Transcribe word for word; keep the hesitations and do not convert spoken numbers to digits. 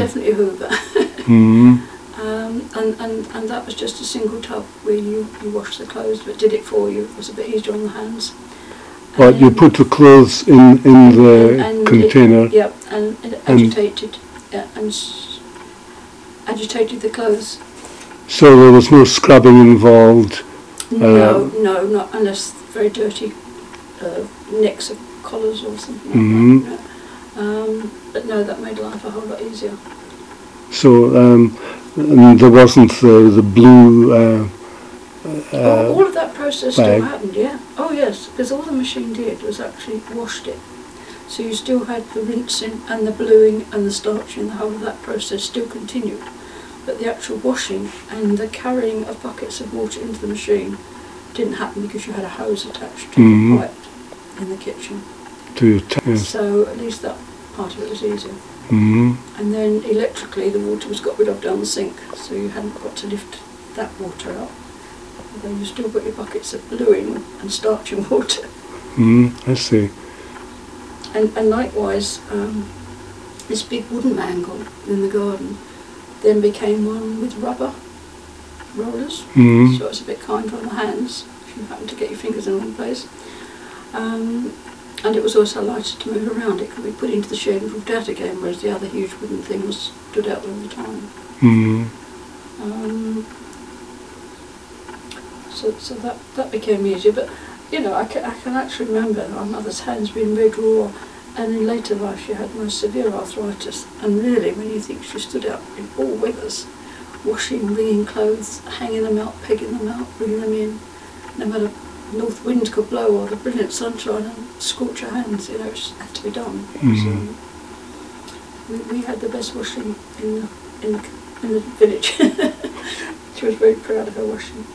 definitely Hoover. Mm. um, and, and, and that was just a single tub where you, you washed the clothes, but did it for you. It was a bit easier on the hands. But you put the clothes in, in the and, and container. It, yep, and it agitated, yeah, and s agitated the clothes. So there was no scrubbing involved? No, um, no, not unless very dirty uh, necks of collars or something mm-hmm. like that. No. Um, but no, that made life a whole lot easier. So um, and there wasn't the, the blue uh, oh, uh, all of that process bag. still happened, yeah. Oh yes, because all the machine did was actually washed it. So you still had the rinsing and the bluing and the starching, the whole of that process still continued. But the actual washing and the carrying of buckets of water into the machine didn't happen because you had a hose attached to mm-hmm. the pipe in the kitchen. To your t yes. So at least that part of it was easier. Mm-hmm. And then electrically the water was got rid of down the sink, so you hadn't got to lift that water out. Although you still got your buckets of bluing and starching water. Mm, I see. And, and likewise, um, this big wooden mangle in the garden then became one with rubber rollers, mm. so it's a bit kinder on the hands if you happen to get your fingers in the wrong place. Um, and it was also lighter to move around. It could be put into the shed and moved out again, whereas the other huge wooden thing was stood out all the time. Mm. Um, so so that, that became easier, but you know, I can, I can actually remember our mother's hands being very raw. And in later life she had most severe arthritis, and really when you think she stood out in all weathers, washing, wringing clothes, hanging them out, pegging them out, bringing them in, no matter north winds could blow or the brilliant sunshine and scorch her hands, you know, it just had to be done. Mm. So we, we had the best washing in the, in the, in the village. She was very proud of her washing.